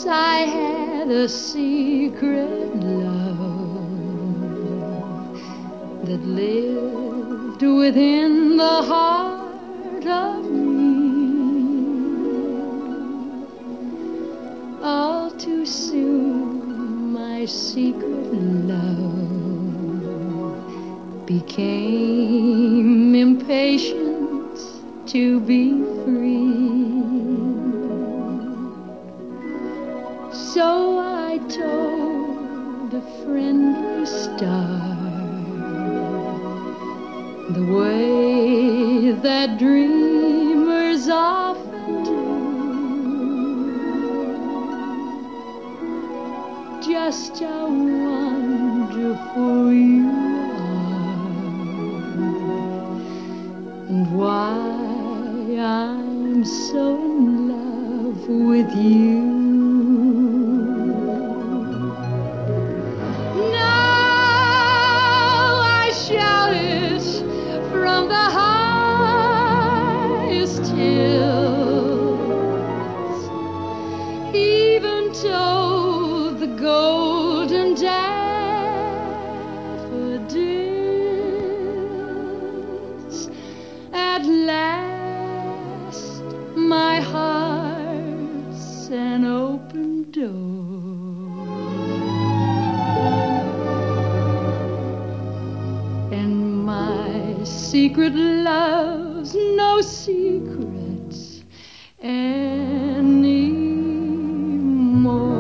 I had a secret love that lived within the heart of me. All too soon my secret love became impatient to be free. So I told a friendly star the way that dreamers often do. Just how wonderful you are, and why I'm so in love with you. Secret love's no secrets anymore.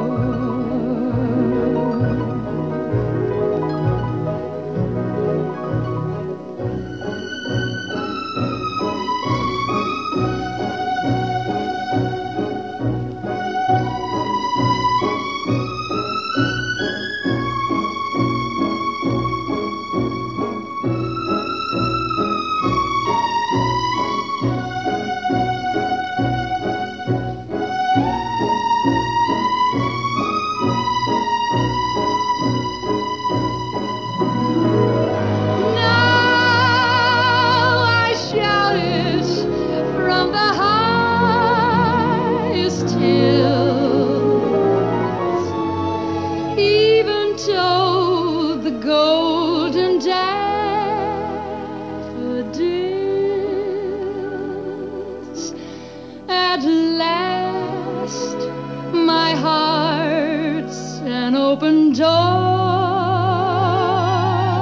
At last, my heart's an open door,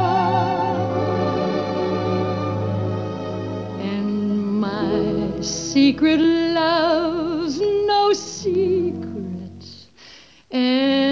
and my secret love's no secret.